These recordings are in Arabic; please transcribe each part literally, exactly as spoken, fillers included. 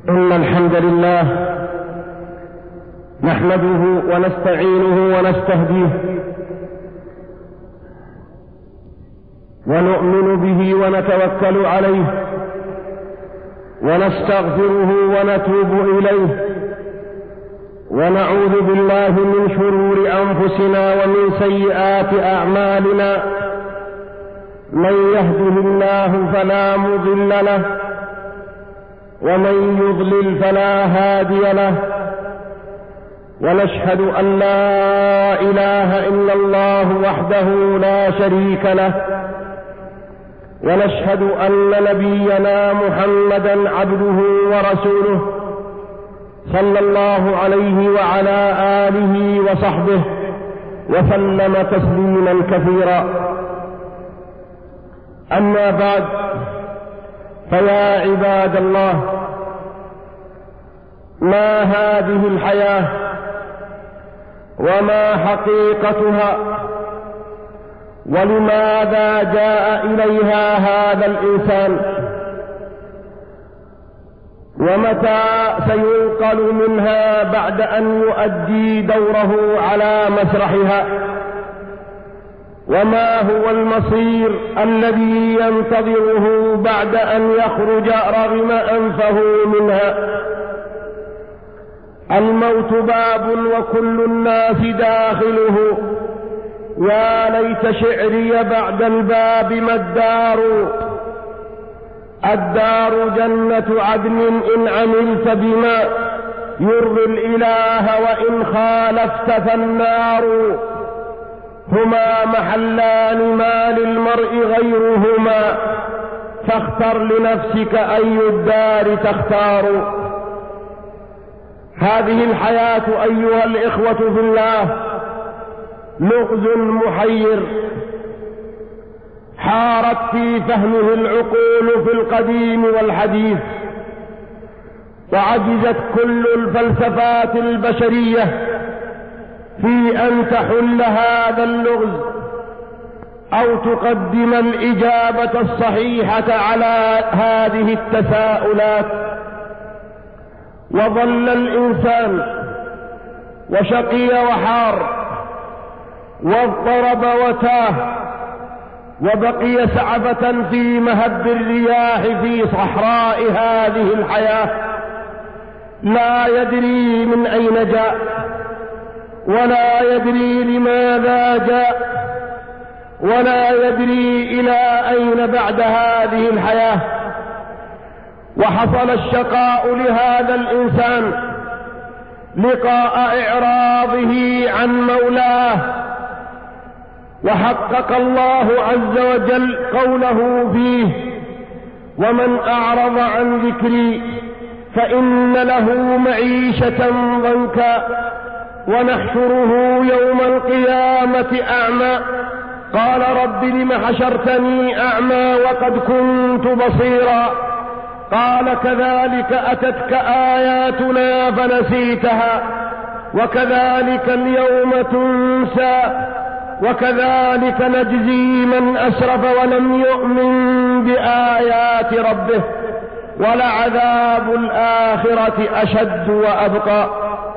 إن الحمد لله نحمده ونستعينه ونستهديه ونؤمن به ونتوكل عليه ونستغفره ونتوب إليه ونعوذ بالله من شرور أنفسنا ومن سيئات أعمالنا. من يهده الله فلا مضل له ومن يضلل فلا هادي له، ونشهد أن لا إله إلا الله وحده لا شريك له، ونشهد أن نبينا محمدا عبده ورسوله صلى الله عليه وعلى آله وصحبه وسلم تسليما كثيرا. أما بعد، فيا عباد الله، ما هذه الحياة وما حقيقتها ولماذا جاء إليها هذا الإنسان، ومتى سينقل منها بعد أن يؤدي دوره على مسرحها، وما هو المصير الذي ينتظره بعد أن يخرج رغم أنفه منها. الموت باب وكل الناس داخله، يا ليت شعري بعد الباب ما الدار. الدار جنة عدن إن عملت بما يرضي الإله، وإن خالفت فالنار. هما محلان ما للمرء غيرهما، فاختر لنفسك أي الدار تختار. هذه الحياة أيها الإخوة في الله لغز محير، حارت في فهمه العقول في القديم والحديث، وعجزت كل الفلسفات البشرية في أن تحل هذا اللغز أو تقدم الإجابة الصحيحة على هذه التساؤلات. وظل الإنسان وشقي وحار واضطرب وتاه، وبقي سعبة في مهب الرياح في صحراء هذه الحياة، لا يدري من أين جاء ولا يدري لماذا جاء ولا يدري إلى أين بعد هذه الحياة. وحصل الشقاء لهذا الإنسان لقاء إعراضه عن مولاه، وحقق الله عز وجل قوله فيه: ومن أعرض عن ذكري فإن له معيشة ضنكا ونحشره يوم القيامة أعمى. قال رب لم حشرتني أعمى وقد كنت بصيرا. قال كذلك أتتك آياتنا فنسيتها وكذلك اليوم تنسى وكذلك نجزي من أسرف ولم يؤمن بآيات ربه ولعذاب الآخرة أشد وأبقى.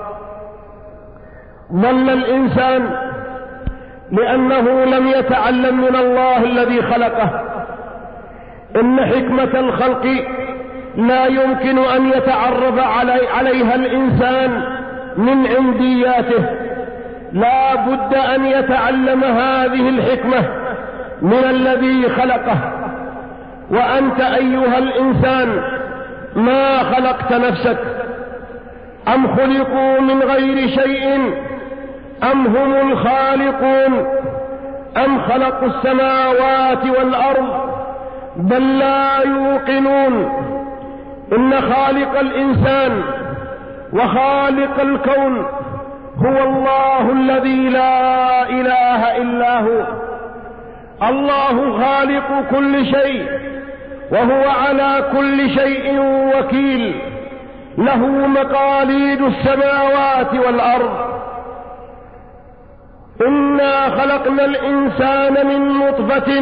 ضل الإنسان لأنه لم يتعلم من الله الذي خلقه. إن حكمة الخلق لا يمكن أن يتعرف علي عليها الإنسان من عندياته، لا بد أن يتعلم هذه الحكمة من الذي خلقه. وأنت أيها الإنسان ما خلقت نفسك، أم خلقوا من غير شيء أم هم الخالقون، أم خلقوا السماوات والأرض بل لا يوقنون. إن خالق الإنسان وخالق الكون هو الله الذي لا إله إلا هو. الله خالق كل شيء وهو على كل شيء وكيل، له مقاليد السماوات والأرض. إنا خلقنا الإنسان من نطفة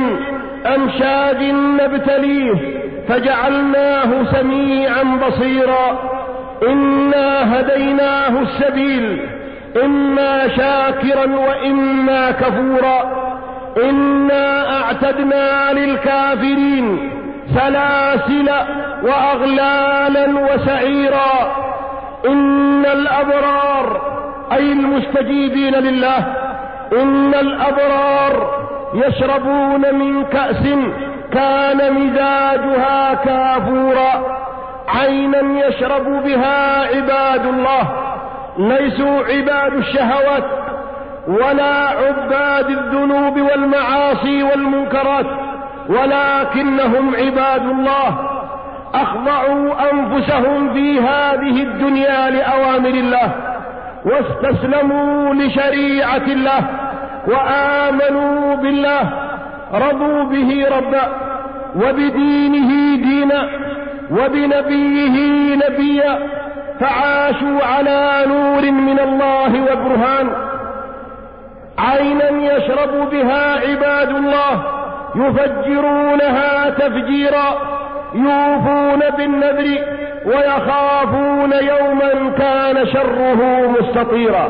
أمشاج نبتليه فجعلناه سميعا بصيرا. إنا هديناه السبيل إما شاكرا وإما كفورا إنا أعتدنا للكافرين سلاسل وأغلالا وسعيرا إن الأبرار أي المستجيبين لله إن الأبرار يشربون من كأس كان مزاجها كافورا عينا يشرب بها عباد الله ليسوا عباد الشهوات ولا عباد الذنوب والمعاصي والمنكرات ولكنهم عباد الله أخضعوا أنفسهم في هذه الدنيا لأوامر الله واستسلموا لشريعة الله وآمنوا بالله رضوا به ربا وبدينه دينا وبنبيه نبيا فعاشوا على نور من الله وبرهان عينا يشرب بها عباد الله يفجرونها تفجيرا يوفون بالنذر ويخافون يوما كان شره مستطيرا.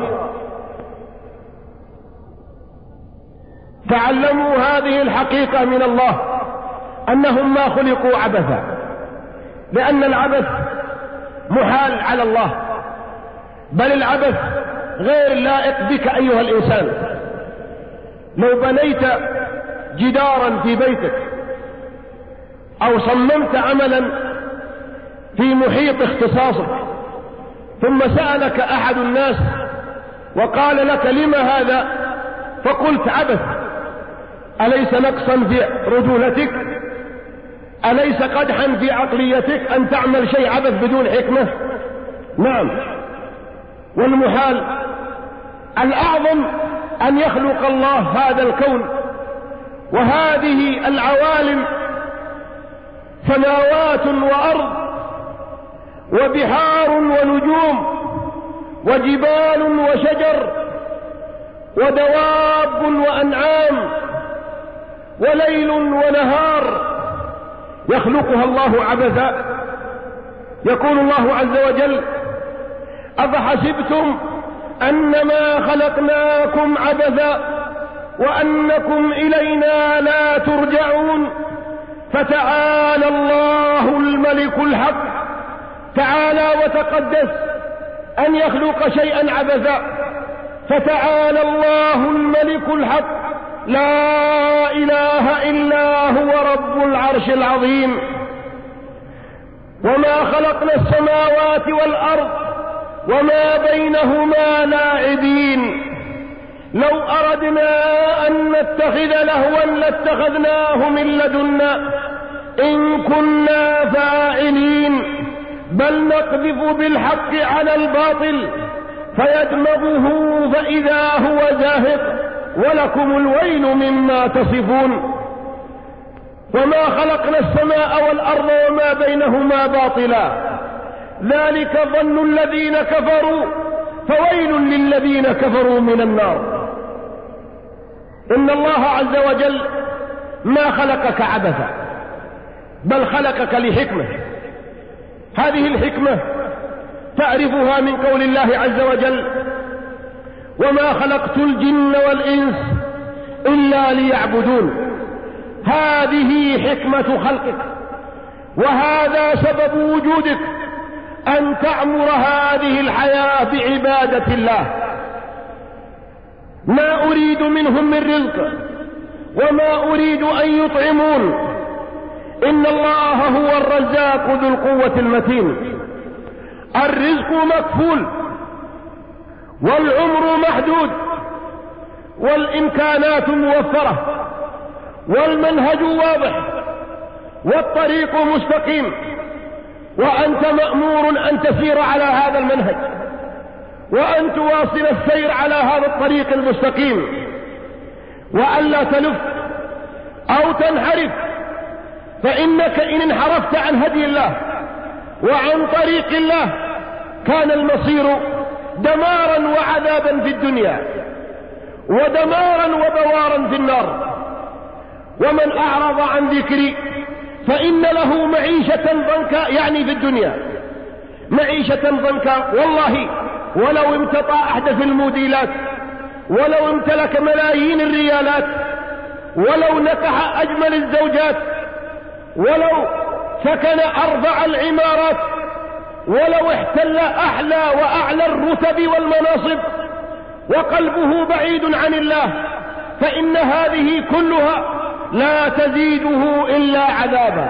تعلموا هذه الحقيقة من الله أنهم ما خلقوا عبثا لأن العبث محال على الله بل العبث غير لائق بك أيها الإنسان. لو بنيت جدارا في بيتك أو صممت عملا في محيط اختصاصك ثم سألك أحد الناس وقال لك لما هذا فقلت عبث أليس نقصا في رجولتك أليس قدحا في عقليتك أن تعمل شيء عبث بدون حكمة؟ نعم. والمحال الأعظم أن يخلق الله هذا الكون وهذه العوالم سماوات وأرض وبحار ونجوم وجبال وشجر ودواب وأنعام وليل ونهار يخلقها الله عبثا. يقول الله عز وجل أفحسبتم أنما خلقناكم عبثا وأنكم إلينا لا ترجعون فتعالى الله الملك الحق تعالى وتقدس أن يخلق شيئا عبثا فتعالى الله الملك الحق لا إله إلا هو رب العرش العظيم. وما خلقنا السماوات والأرض وما بينهما لاعبين لو أردنا أن نتخذ لهوا لاتخذناه من لدنا إن كنا فاعلين بل نقذف بالحق على الباطل فيدمغه فإذا هو زاهق ولكم الويل مما تصفون. وما خلقنا السماء والأرض وما بينهما باطلا ذلك ظن الذين كفروا فويل للذين كفروا من النار. إن الله عز وجل ما خلقك عبثا بل خلقك لحكمة. هذه الحكمة تعرفها من قول الله عز وجل وما خلقت الجن والإنس إلا ليعبدون. هذه حكمة خلقك وهذا سبب وجودك أن تعمر هذه الحياة بعبادة الله. ما أريد منهم من رزق وما أريد أن يطعمون إن الله هو الرزاق ذو القوة المتين. الرزق مكفول والعمر محدود والإمكانات موفرة والمنهج واضح والطريق مستقيم وأنت مأمور أن تسير على هذا المنهج وأن تواصل السير على هذا الطريق المستقيم وألا تلف أو تنحرف فإنك إن انحرفت عن هدي الله وعن طريق الله كان المصير دمارا وعذابا في الدنيا ودمارا وبوارا في النار. ومن أعرض عن ذكري فإن له معيشة ضنكا يعني في الدنيا معيشة ضنكا. والله ولو امتطى أحدث الموديلات، ولو امتلك ملايين الريالات، ولو نكح أجمل الزوجات، ولو سكن أرفع العمارات، ولو احتل أحلى وأعلى الرتب والمناصب، وقلبه بعيد عن الله، فإن هذه كلها لا تزيده إلا عذابا.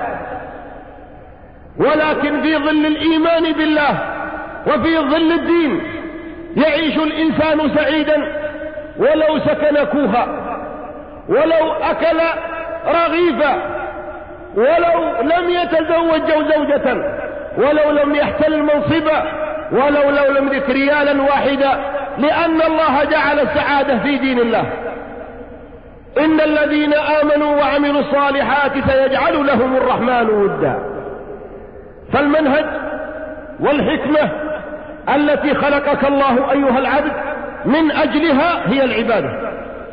ولكن في ظل الإيمان بالله وفي ظل الدين يعيش الإنسان سعيدا، ولو سكن كوخا، ولو أكل رغيفا، ولو لم يتزوج زوجة، ولو لم يحتل منصبا، ولو لو لم يملك ريالا واحدا، لأن الله جعل السعادة في دين الله. إن الذين آمنوا وعملوا الصالحات سيجعل لهم الرحمن ودا. فالمنهج والحكمة التي خلقك الله أيها العبد من أجلها هي العبادة.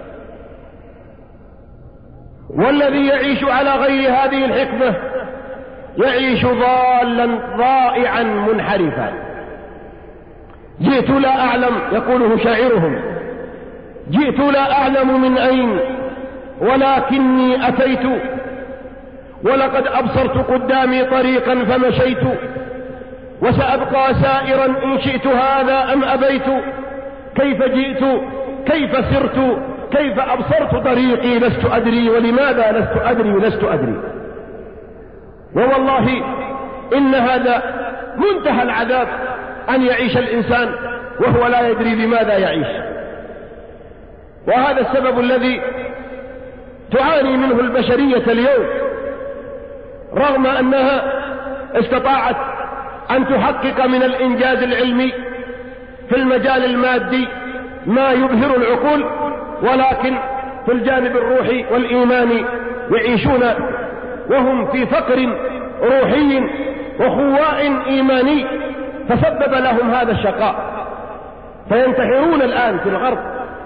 والذي يعيش على غير هذه الحكمة يعيش ضالا ضائعا منحرفا. جئت لا أعلم، يقوله شاعرهم، جئت لا أعلم من أين ولكني أتيت، ولقد أبصرت قدامي طريقا فمشيت، وسأبقى سائرا إن شئت هذا أم أبيت. كيف جئت، كيف سرت، كيف أبصرت طريقي، لست أدري ولماذا لست أدري لست أدري. ووالله إن هذا منتهى العذاب، أن يعيش الإنسان وهو لا يدري لماذا يعيش. وهذا السبب الذي تعاني منه البشرية اليوم، رغم أنها استطاعت أن تحقق من الإنجاز العلمي في المجال المادي ما يبهر العقول، ولكن في الجانب الروحي والإيماني يعيشون وهم في فقر روحي وخواء إيماني، فسبب لهم هذا الشقاء، فينتحرون الآن في الغرب،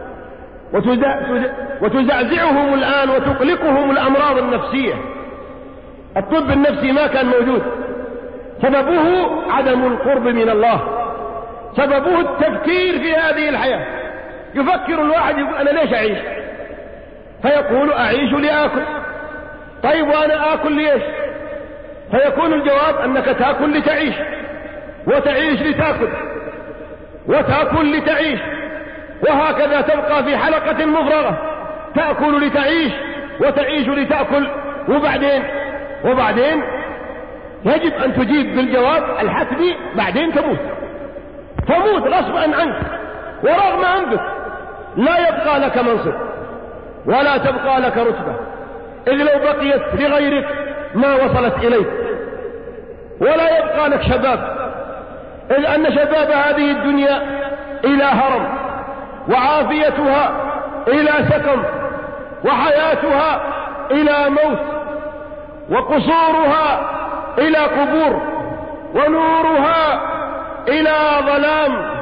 وتزعزعهم الآن وتقلقهم الأمراض النفسية. الطب النفسي ما كان موجود، سببه عدم القرب من الله، سببه التفكير في هذه الحياة. يفكر الواحد يقول أنا ليش أعيش؟ فيقول أعيش لآكل. طيب وأنا آكل ليش؟ فيكون الجواب أنك تأكل لتعيش، وتعيش لتأكل، وتأكل لتعيش، وهكذا تبقى في حلقة مفرغة، تأكل لتعيش وتعيش لتأكل. وبعدين وبعدين يجب أن تجيب بالجواب الحتمي، بعدين تموت، تموت غصبا عنك ورغم أنفك. لا يبقى لك منصب ولا تبقى لك رتبة، إذ لو بقيت لغيرك ما وصلت إليك. ولا يبقى لك شباب، إذ أن شباب هذه الدنيا إلى هرم، وعافيتها إلى سقم، وحياتها إلى موت، وقصورها إلى قبور، ونورها إلى ظلام.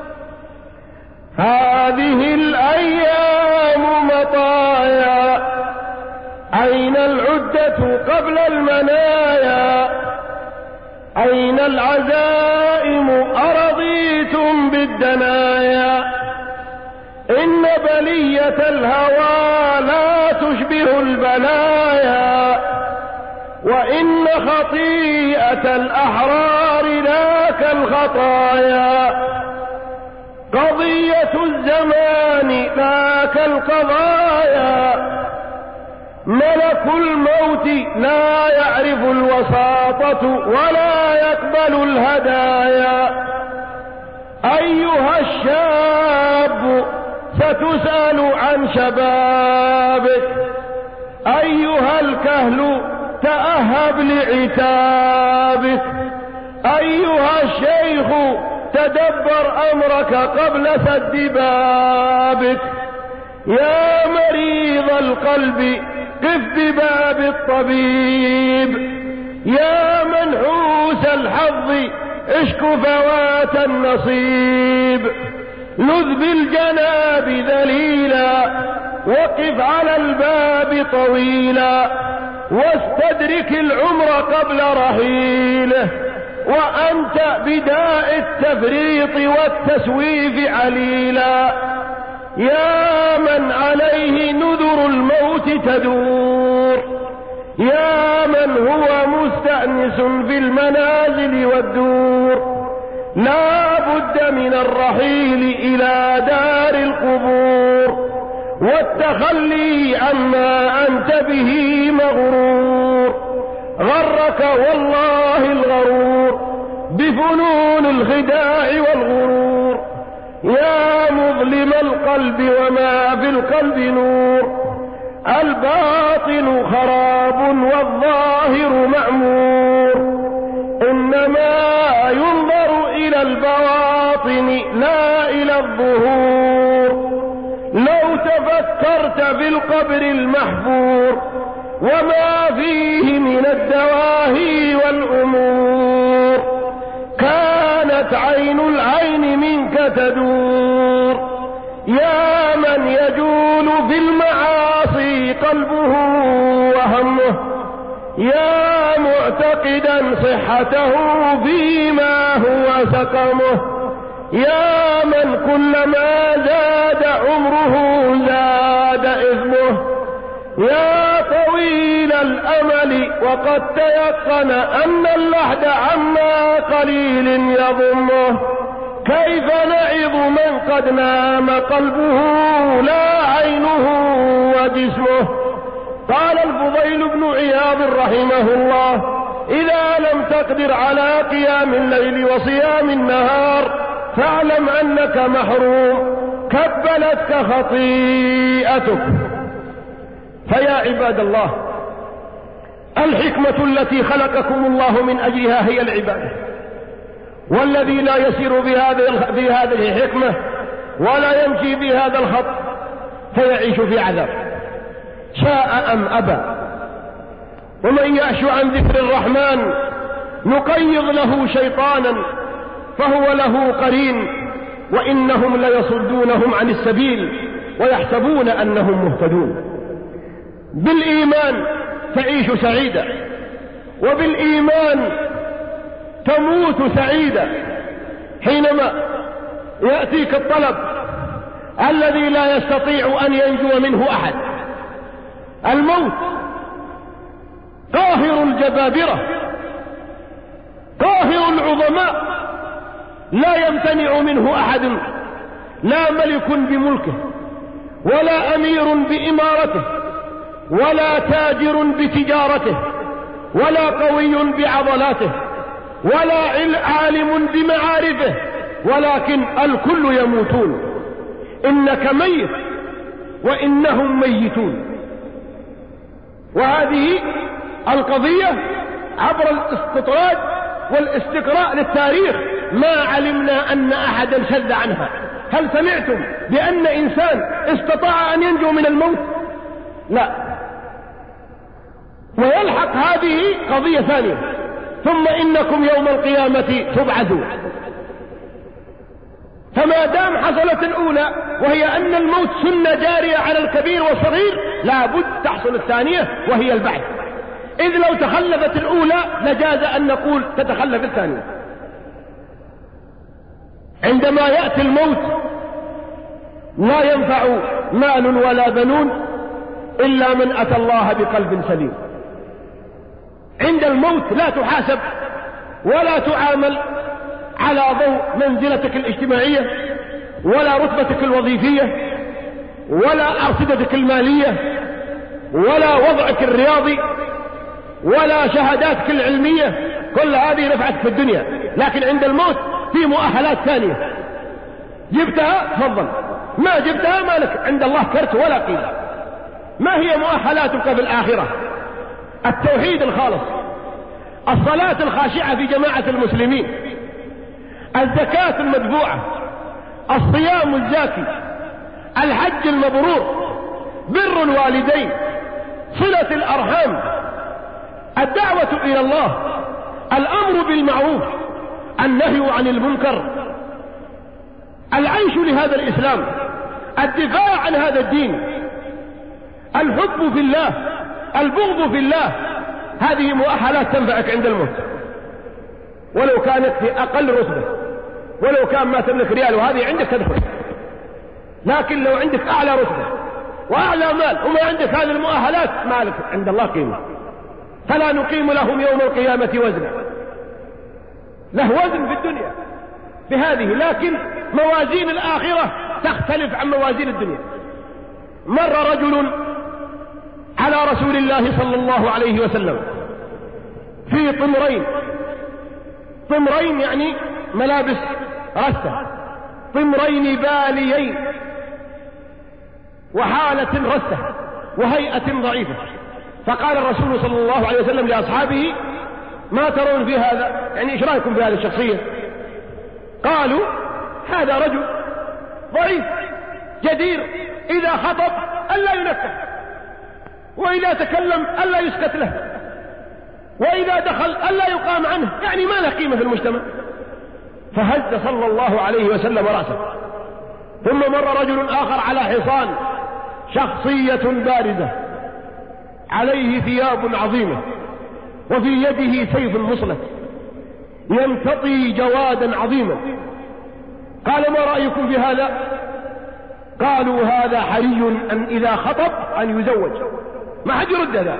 هذه الأيام مطايا، أين العدة قبل المنايا؟ أين العزائم أرضيتم بالدنايا؟ إن بلية الهوى لا تشبه البلايا، وإن خطيئة الأحرار لا كالخطايا. قضية الزمان لا كالقضايا، ملك الموت لا يعرف الوساطة ولا يقبل الهدايا. أيها الشاب ستسأل عن شبابك، أيها الكهل تأهب لعتابك، أيها الشيخ تدبر أمرك قبل سد بابك. يا مريض القلب قف بباب الطبيب، يا منحوس الحظ اشك فوات النصيب. لذ بالجناب ذليلا وقف على الباب طويلا، واستدرك العمر قبل رحيله. وأنت بداء التفريط والتسويف عليلا. يا من عليه نذر الموت تدور، يا من هو مستأنس في المنازل والدور، لا بد من الرحيل إلى دار القبور والتخلي عما أنت به مغرور. غرك والله الغرور بفنون الخداع والغرور، يا مظلم القلب وما في القلب نور. الباطن خراب والظاهر معمور، إنما ينظر إلى البواطن لا إلى الظهور. لو تفكرت في القبر المحفور وما فيه من الدواهي والأمور، كانت عين العين منك تدور. يا من يجول في المعاصي قلبه وهمه، يا معتقدا صحته فيما هو سقمه، يا من كلما زاد عمره زاد إثمه، يا طويل الأمل وقد تيقن أن اللحد عما قليل يضمه، كيف نعظ من قد نام قلبه لا عينه وجسمه. قال الفضيل بن عياض رحمه الله: إذا لم تقدر على قيام الليل وصيام النهار فاعلم أنك محروم، كبلتك خطيئتك. فيا عباد الله، الحكمة التي خلقكم الله من أجلها هي العبادة، والذي لا يسير بهذه الحكمة ولا يمشي بهذا الخط فيعيش في عذاب شاء أم أبى. ومن يعش عن ذكر الرحمن نقيض له شيطانا فهو له قرين، وإنهم ليصدونهم عن السبيل ويحسبون أنهم مهتدون. بالإيمان تعيش سعيدا، وبالإيمان تموت سعيدا. حينما يأتيك الطلب الذي لا يستطيع أن ينجو منه أحد، الموت قاهر الجبابرة قاهر العظماء لا يمتنع منه أحد، لا ملك بملكه ولا أمير بإمارته ولا تاجر بتجارته ولا قوي بعضلاته ولا عالم بمعارفه، ولكن الكل يموتون. إنك ميت وإنهم ميتون. وهذه القضية عبر الاستطراد والاستقراء للتاريخ ما علمنا أن أحدا شذ عنها. هل سمعتم بأن إنسان استطاع أن ينجو من الموت؟ لا. ويلحق هذه قضية ثانية: ثم إنكم يوم القيامة تبعثون. فما دام حصلت الأولى وهي أن الموت سنة جارية على الكبير والصغير، لا بد تحصل الثانية وهي البعث. إذ لو تخلفت الأولى لجاز أن نقول تتخلف الثانية. عندما يأتي الموت لا ينفع مال ولا بنون إلا من أتى الله بقلب سليم. عند الموت لا تحاسب ولا تعامل على ضوء منزلتك الاجتماعية ولا رتبتك الوظيفية ولا أرصدتك المالية ولا وضعك الرياضي ولا شهاداتك العلمية، كل هذه نفعتك في الدنيا. لكن عند الموت في مؤهلات ثانية، جبتها تفضل، ما جبتها مالك عند الله كرت ولا قيمة. ما هي مؤهلاتك في الآخرة؟ التوحيد الخالص، الصلاة الخاشعة في جماعة المسلمين، الزكاة المدفوعة، الصيام الزاكي، الحج المبرور، بر الوالدين، صلة الأرحام، الدعوة إلى الله، الأمر بالمعروف، النهي عن المنكر، العيش لهذا الإسلام، الدفاع عن هذا الدين، الحب في الله، البغض في الله. هذه مؤهلات تنفعك عند الموت. ولو كانت في أقل رتبة، ولو كان ما تملك ريال وهذه عندك تدخل. لكن لو عندك أعلى رتبة وأعلى مال وما عندك هذه المؤهلات ما لك عند الله قيمة. فلا نقيم لهم يوم القيامة وزنا. له وزن في الدنيا بهذه، لكن موازين الآخرة تختلف عن موازين الدنيا. مر رجل على رسول الله صلى الله عليه وسلم في طمرين، طمرين يعني ملابس رثة، طمرين باليين وحالة رثة وهيئة ضعيفة. فقال الرسول صلى الله عليه وسلم لأصحابه: ما ترون في هذا؟ يعني ايش رايكم في هذه الشخصية؟ قالوا: هذا رجل ضعيف جدير إذا خطب ألا ينكح، وإذا تكلم ألا يسكت له، وإذا دخل ألا يقام عنه، يعني ما له قيمة في المجتمع. فهز صلى الله عليه وسلم رأسه. ثم مر رجل آخر على حصان، شخصية بارزة عليه ثياب عظيمة وفي يده سيف مصلة يمتطي جوادا عظيما. قال: ما رأيكم في هذا؟ قالوا: هذا حري أن إذا خطب أن يزوج، ما حد يرد هذا،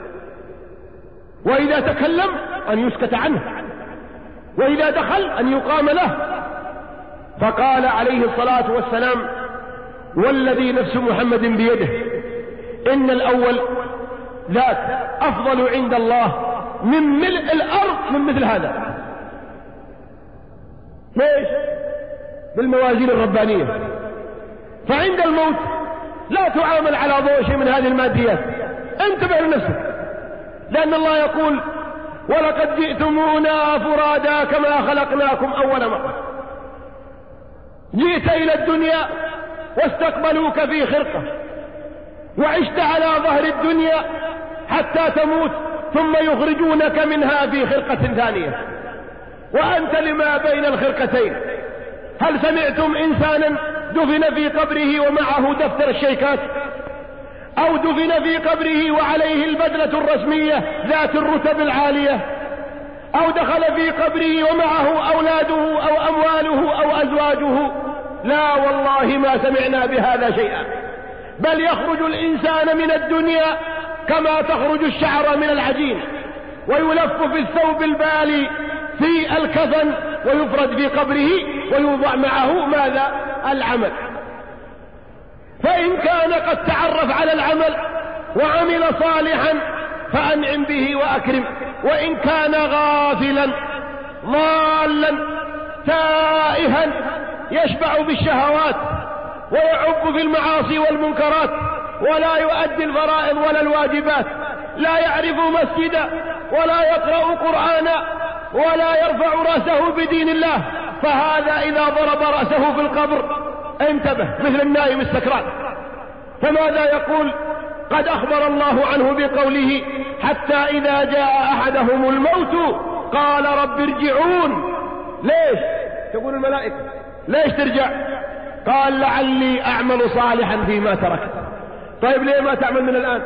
وإذا تكلم أن يسكت عنه، وإذا دخل أن يقام له. فقال عليه الصلاة والسلام: والذي نفس محمد بيده إن الأول ذاك أفضل عند الله من ملء الأرض من مثل هذا. ليش؟ بالموازين الربانية. فعند الموت لا تعامل على ضوء شيء من هذه الماديات، انتبه لنفسك، لأن الله يقول: ولقد جئتمونا فرادا كما خلقناكم أول مرة. جئت إلى الدنيا واستقبلوك في خرقة، وعشت على ظهر الدنيا حتى تموت، ثم يخرجونك منها في خرقة ثانية، وأنت لما بين الخرقتين. هل سمعتم إنسانا دفن في قبره ومعه دفتر الشيكات، أو دفن في قبره وعليه البدلة الرسمية ذات الرتب العالية، أو دخل في قبره ومعه أولاده أو أمواله أو أزواجه؟ لا والله ما سمعنا بهذا شيئا. بل يخرج الإنسان من الدنيا كما تخرج الشعر من العجين، ويلف في الثوب البالي في الكفن ويفرد في قبره ويوضع معه ماذا؟ العمل. فإن كان قد تعرف على العمل وعمل صالحا فأنعم به وأكرم، وإن كان غافلا ضالا تائها يشبع بالشهوات ويعب في المعاصي والمنكرات ولا يؤدي الفرائض ولا الواجبات، لا يعرف مسجدا ولا يقرأ قرآنا ولا يرفع رأسه بدين الله، فهذا إذا ضرب رأسه في القبر انتبه مثل النائم السكران. فماذا يقول؟ قد أخبر الله عنه بقوله: حتى إذا جاء أحدهم الموت قال رب ارجعون. ليش؟ تقول الملائكة ليش ترجع؟ قال: لعلي أعمل صالحا فيما تركت. طيب ليه ما تعمل من الآن؟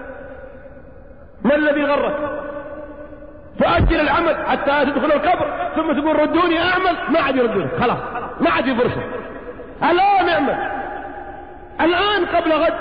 ما الذي غرك؟ تؤجل العمل حتى تدخل القبر ثم تقول ردوني أعمل، ما عاد يردوني، خلاص ما عاد في فرصة. الآن اعمل، الآن قبل غد.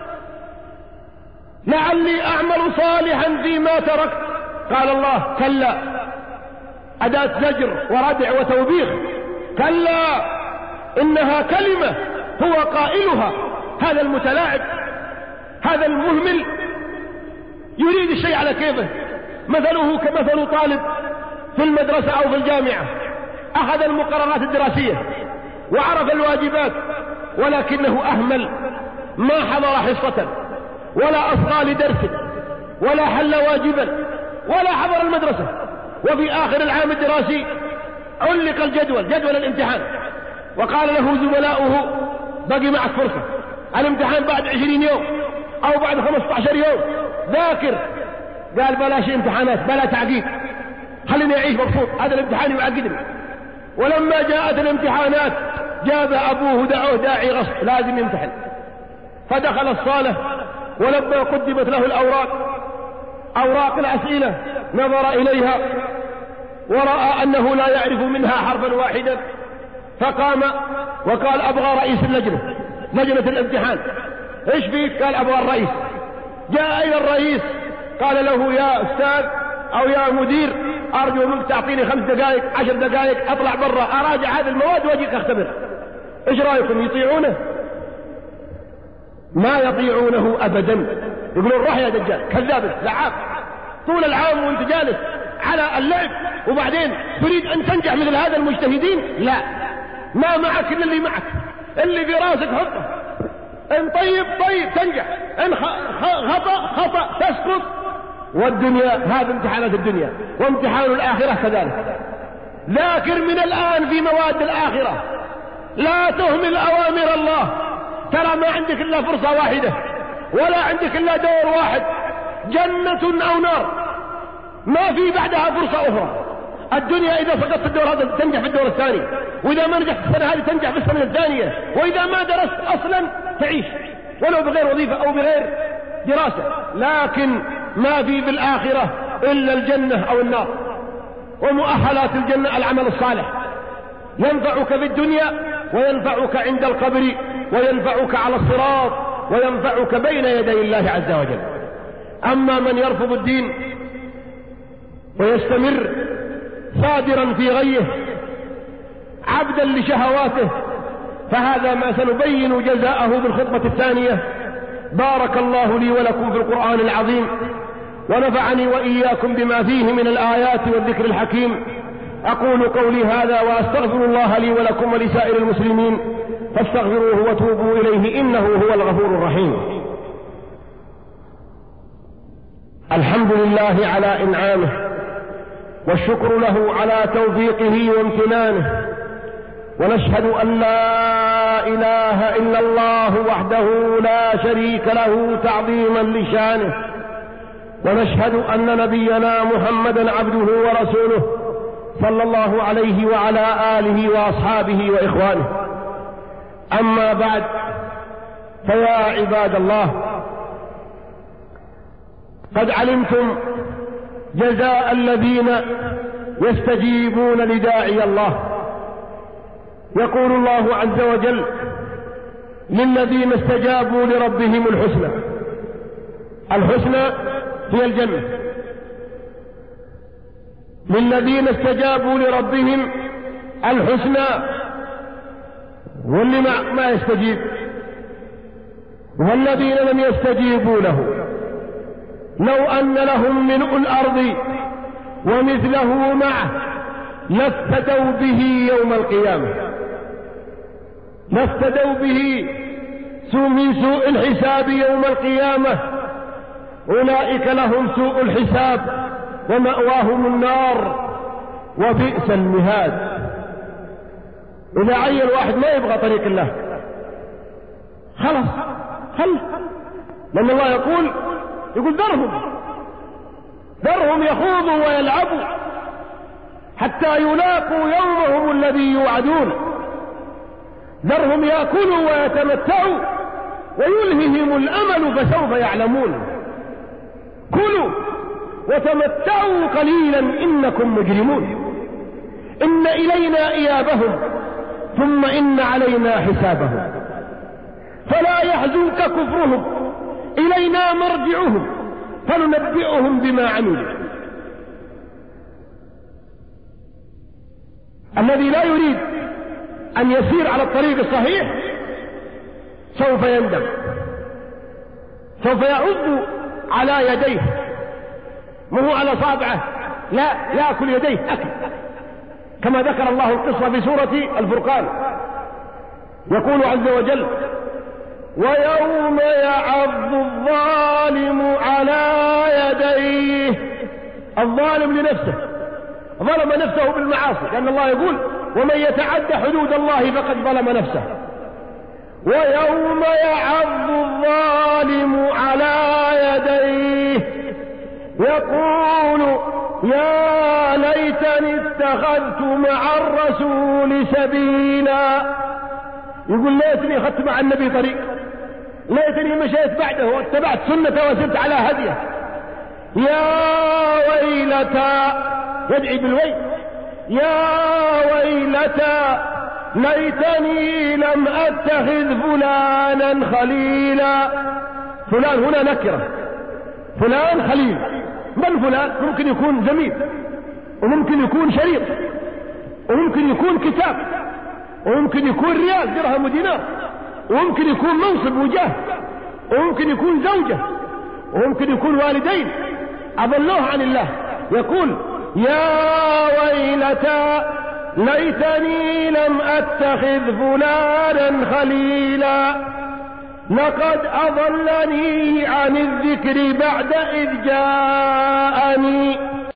لعلي أعمل صالحا فيما تركت. قال الله: كلا، أداة زجر وردع وتوبيخ. كلا إنها كلمة هو قائلها. هذا المتلاعب، هذا المهمل يريد الشيء على كيفه. مثله كمثل طالب في المدرسة أو في الجامعة، أخذ المقررات الدراسية وعرف الواجبات، ولكنه أهمل، ما حضر حصة ولا أصغى لدرس ولا حل واجبا ولا حضر المدرسة. وفي آخر العام الدراسي علق الجدول، جدول الامتحان، وقال له زملاؤه: بقي معك فرصة، الامتحان بعد عشرين يوم أو بعد خمسة عشر يوم، ذاكر. قال: بلاش امتحانات، بلا تعقيد، خليني أعيش مبسوط، هذا الامتحان يعقدني. ولما جاءت الامتحانات جاب أبوه دعوه داعي غصب، لازم يمتحن. فدخل الصالة، ولما قدمت له الأوراق، أوراق الأسئلة، نظر إليها ورأى أنه لا يعرف منها حرفا واحدا، فقام وقال أبغى رئيس اللجنة، لجنة الامتحان، ايش فيك؟ قال أبغى الرئيس. جاء إلى الرئيس قال له يا أستاذ أو يا مدير، أرجو منك تعطيني خمس دقائق عشر دقائق أطلع برا أراجع هذه المواد وأجيك أختبر، ايش رأيكم؟ يطيعونه؟ ما يطيعونه أبدا، يقولون روح يا دجال كذاب لعاب، طول العام وانت جالس على اللعب وبعدين تريد أن تنجح مثل هذا المجتهدين؟ لا، ما معك إلا اللي معك، اللي في راسك حطه، إن طيب طيب تنجح، إن خطأ خطأ تسقط. والدنيا هذا امتحانات الدنيا، وامتحان الآخرة كذلك. ذاكر من الآن في مواد الآخرة، لا تهمل أوامر الله، ترى ما عندك إلا فرصة واحدة، ولا عندك إلا دور واحد، جنة أو نار، ما في بعدها فرصة أخرى. الدنيا إذا سقطت في الدور هذا تنجح في الدور الثاني، وإذا ما نجحت في السنة هذه تنجح في السنة الثانية، وإذا ما درست أصلا تعيش ولو بغير وظيفة أو بغير دراسة. لكن ما في بالآخرة إلا الجنة أو النار. ومؤهلات الجنة العمل الصالح، ينفعك في الدنيا وينفعك عند القبر وينفعك على الصراط وينفعك بين يدي الله عز وجل. أما من يرفض الدين ويستمر صادرا في غيه عبدا لشهواته، فهذا ما سنبين جزاءه بالخطبة الثانية. بارك الله لي ولكم في القرآن العظيم، ونفعني وإياكم بما فيه من الآيات والذكر الحكيم. أقول قولي هذا وأستغفر الله لي ولكم ولسائر المسلمين، فاستغفروه وتوبوا إليه إنه هو الغفور الرحيم. الحمد لله على إنعامه، والشكر له على توفيقه وامتنانه، ونشهد أن لا إله إلا الله وحده لا شريك له تعظيما لشانه، ونشهد أن نبينا محمدا عبده ورسوله صلى الله عليه وعلى آله وأصحابه وإخوانه. أما بعد، فيا عباد الله، قد علمتم جزاء الذين يستجيبون لداعي الله. يقول الله عز وجل: للذين استجابوا لربهم الحسنى. الحسنى هي الجنة. للذين استجابوا لربهم الحسنى، واللي ما يستجيب، والذين لم يستجيبوا له لو أن لهم ملء الأرض ومثله معه لافتدوا به يوم القيامة، لافتدوا به من سوء الحساب يوم القيامة. أولئك لهم سوء الحساب ومأواهم النار وبئس المهاد. إذا عين واحد ما يبغى طريق الله خلاص خل، لأن الله يقول يقول ذرهم ذرهم يخوضوا ويلعبوا حتى يلاقوا يومهم الذي يوعدون، ذرهم يأكلوا ويتمتعوا ويلههم الأمل فسوف يعلمون. كلوا وتمتعوا قليلا إنكم مجرمون. إن إلينا إيابهم ثم إن علينا حسابهم، فلا يحزنك كفرهم، إلينا مرجعهم فننبئهم بما عملوا. الذي لا يريد أن يسير على الطريق الصحيح سوف يندم، سوف يعض على يديه، مو على صابعه، لا، يأكل يديه أكل، كما ذكر الله القصة في سورة الفرقان. يقول عز وجل: ويوم يعض الظالم على يديه. الظالم لنفسه، ظلم نفسه بالمعاصي، لأن الله يقول: ومن يتعد حدود الله فقد ظلم نفسه. ويوم يعض الظالم على يديه يقول يا ليتني اتخذت مع الرسول سبيلا. يقول ليتني أخذت مع النبي طريق، ليتني مشيت بعده واتبعت سنته وسرت على هديه. يا ويلتى، يدعي بالويل، يا ويلتى ليتني لم أتخذ فلانا خليلا. فلان هنا نكرة، فلان خليل. من فلان؟ ممكن يكون زميل، وممكن يكون شريك، وممكن يكون كتاب، وممكن يكون ريال درهم ودينار، وممكن يكون منصب وجاه، وممكن يكون زوجة، وممكن يكون والدين أضلوه عن الله. يقول يا ويلتى ليتني لم أتخذ فلانا خليلا لقد أضلني عن الذكر بعد إذ جاءني